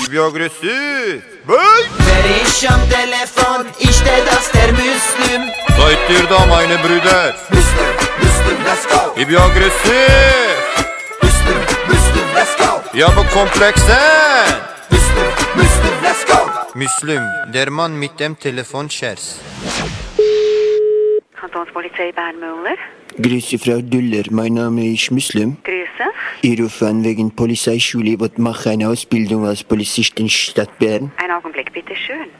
Ich bin aggressiv. Hey! Wer ist am Telefon? Ist das der Muslim? Seid ihr da, meine Brüder? Muslim, let's go. Ich bin aggressiv. Muslim, let's go. Ich habe Komplexe. Muslim, let's go. Muslim, der Mann mit dem Telefonscherz. Kantonspolizei Bern-Müller. Grüße Frau Düller, mein Name ist Muslim. Grüße. Ich rufe an wegen Polizeischule, ich mache eine Ausbildung als Polizist in Stadt Bern. Einen Augenblick, bitte schön.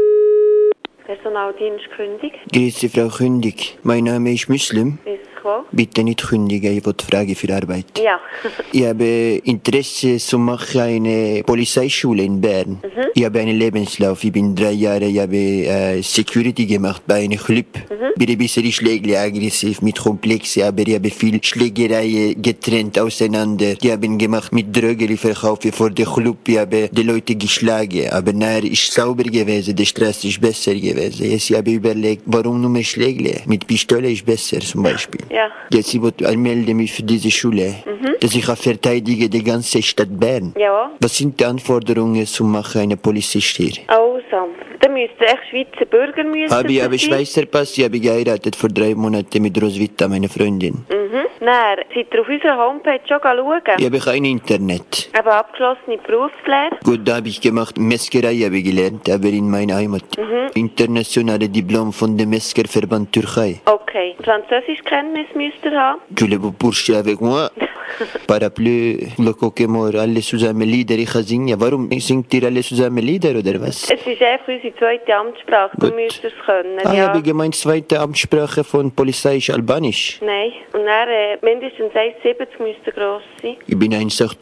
Personaldienst kündig. Grüße Frau Kündig, mein Name ist Muslim. Ist wo? Bitte nicht kündigen, ich will Frage für Arbeit. Ja. Ich habe Interesse zu machen eine Polizeischule in Bern. Ich habe einen Lebenslauf, ich bin 3 Jahre, ich habe Security gemacht bei einem Club. Bin ein bisschen schläglich aggressiv mit Komplexe, aber ich habe viel Schlägerei getrennt auseinander. Die haben gemacht mit Drogen, verkaufe vor dem Club, ich habe die Leute geschlagen, aber nachher ist sauber gewesen, die Straße ist besser gewesen. Jetzt habe ich überlegt, warum nur Schläge? Mit Pistole ist besser zum Beispiel. Ja. Jetzt ich melde mich für diese Schule, dass ich verteidige die ganze Stadt Bern. Ja. Was sind die Anforderungen zum Machen einer Polizist hier? Also, da müsste echt Schweizer Bürger müssen. Ich habe Schweizer Pass, ich habe geheiratet vor 3 Monaten mit Roswitha, meine Freundin. Nein, seid ihr auf unserer Homepage schon schauen? Ich habe kein Internet. Aber abgeschlossene Berufslehre? Gut, da habe ich gemacht, Metzgerei habe ich gelernt, aber in meiner Heimat. Internationale Diplom von dem Metzgerverband Türkei. Okay. Französischkenntnis müsst ihr haben? Voulez-vous poursuivre avec moi? Parapluie, le coquemore, alle zusammen Lieder, ich kann singen. Warum singt ihr alle zusammen Lieder, oder was? Es ist einfach unsere zweite Amtssprache, du Gut. müsst es können. Ich Ja. habe gemeint, zweite Amtssprache von Polizei ist Albanisch. Nein. Und dann mindestens 1,70 müsste gross sein. Ich bin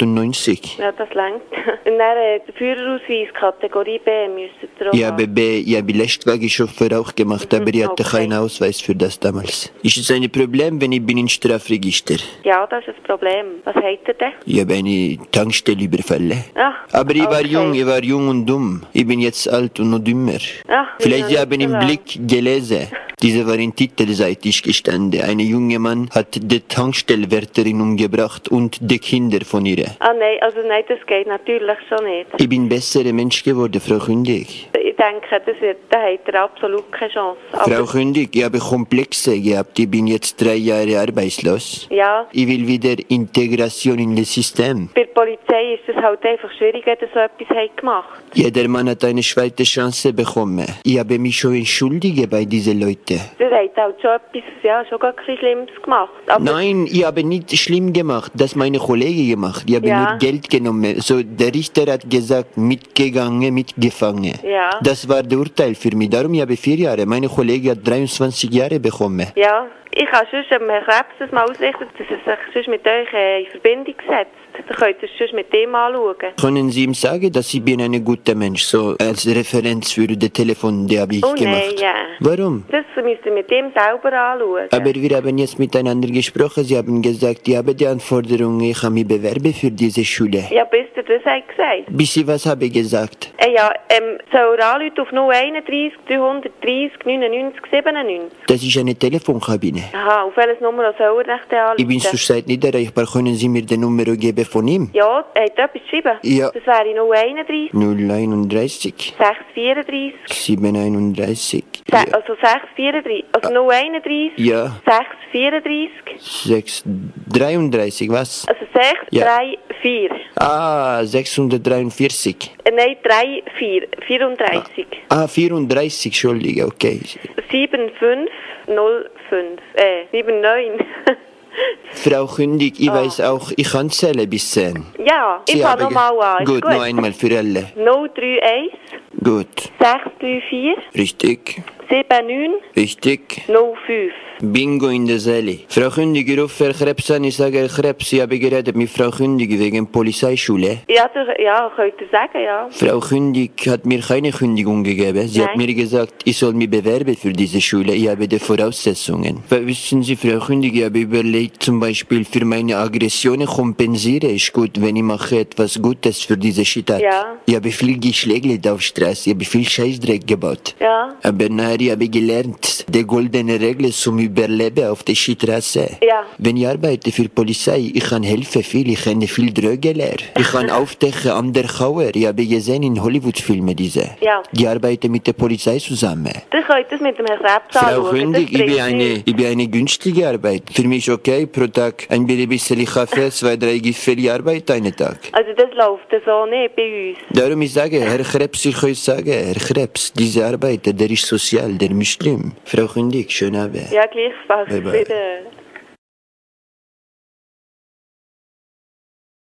1,98. Ja, das längt. Und dann der Führerausweis, Kategorie B, müsstet ihr auch haben. Ich habe Lastwagenchauffeur auch gemacht, aber ich hatte okay. keinen Ausweis für das damals. Ist es ein Problem, wenn ich bin im Strafregister? Ja, das ist ein Problem. Was habt ihr denn? Ich habe eine Tankstelle überfallen. Ah, Aber ich war okay. ich war jung und dumm. Ich bin jetzt alt und noch dümmer. Ah, Vielleicht ist Sie noch haben nicht so im lang. Blick gelesen. Diese war in titelseitig gestanden. Ein junger Mann hat die Tankstellwärterin umgebracht und die Kinder von ihr. Ah, nein, also nein, das geht natürlich schon nicht. Ich bin ein besserer Mensch geworden, Frau Kündig. Ich denke, da habt ihr absolut keine Chance. Frau Kündig, ich habe Komplexe gehabt. Ich bin jetzt 3 Jahre arbeitslos. Ja, Ich will wieder Integration in das System. bei der Polizei ist es halt einfach schwierig, wenn ihr so etwas habt gemacht. Jeder Mann hat eine zweite Chance bekommen. Ich habe mich schon entschuldigt bei diesen Leuten. Ihr habt halt schon etwas, ja, schon gar etwas Schlimmes gemacht. Aber Nein, ich habe nicht schlimm gemacht. Das meine Kollegen gemacht. Ich habe Ja. nur Geld genommen. So, der Richter hat gesagt, mitgegangen, mitgefangen. Ja. Das war der Urteil für mich. Darum ich habe 4 Jahre. Meine Kollege hat 23 Jahre bekommen. ja, ich kann sonst Herrn Krebs das mal ausrichten, dass er sich sonst mit euch in Verbindung setzt. Dann könnt ihr es sonst mit dem anschauen. Können Sie ihm sagen, dass ich bin ein guter Mensch, so als Referenz für das Telefon, die habe ich Oh gemacht. nein, ja. Warum? Das müsst ihr mit dem selber anschauen. Aber wir haben jetzt miteinander gesprochen. Sie haben gesagt, ich habe die Anforderungen, ich kann mich bewerben für diese Schule. Ja, bis ihr das habt gesagt. Bis Sie was habe ich gesagt? Ja, soll er anrufen auf 031 330 99 97? Das ist eine Telefonkabine. Aha, auf welches Nummer soll er nicht anrufen? Ich bin zurzeit nicht erreichbar. Können Sie mir die Nummer geben von ihm? Ja, er hat etwas geschrieben? Ja. Das wäre 031 031 634 731 Also 634, also 031 Ja, 634, 633, was? also Ja. 634. Ah, 643. Nein, 34. 34, Entschuldige, okay. 7505. 79. Frau Kündig, ich weiß auch, ich kann zählen bis 10. Ja, ich Sie fange haben nochmal an. Ist Gut, noch einmal für alle. 031 Gut, 634 richtig, 79 richtig. 05. Bingo in der Seele. Frau Kündig, ich rufe Herr Krebs an, ich sage Herr Krebs, ich habe geredet mit Frau Kündig wegen Polizeischule. Ja, ja, könnt ihr sagen, ja. Frau Kündig hat mir keine Kündigung gegeben. Sie hat Nein. mir gesagt, ich soll mich bewerben für diese Schule. Ich habe die Voraussetzungen. Weil, wissen Sie, Frau Kündig, ich habe überlegt, zum Beispiel für meine Aggressionen kompensiere ich gut, wenn ich mache etwas Gutes für diese Stadt. Ja. Ich habe viel geschlägelt auf Straße, ich habe viel Scheißdreck gebaut. Ja. Aber nachher habe ich gelernt, die goldene Regel zum überleben auf der Straße. Ja. Wenn ich arbeite für die Polizei, ich kann helfen viel, ich kenne viel Drogenlehr. Ich kann aufdecken Undercover. Ich habe gesehen in Hollywood-Filmen diese. Ja. Die arbeiten mit der Polizei zusammen. Ihr könnt das mit dem Herrn Krebs Frau anschauen. Kündig, Das bringt ich bin eine günstige Arbeit. Für mich ist okay, pro Tag ein bisschen Kaffee, 2, 3 Giffeli Arbeit einen Tag. Also das läuft so nicht bei uns. Darum ich sage, Herr Krebs, ich kann sagen, Herr Krebs, diese Arbeiter, der ist sozial, der Muslim. Frau Kündig, schönen Abend. Ja, gleichfalls. Bye, bye. Wieder.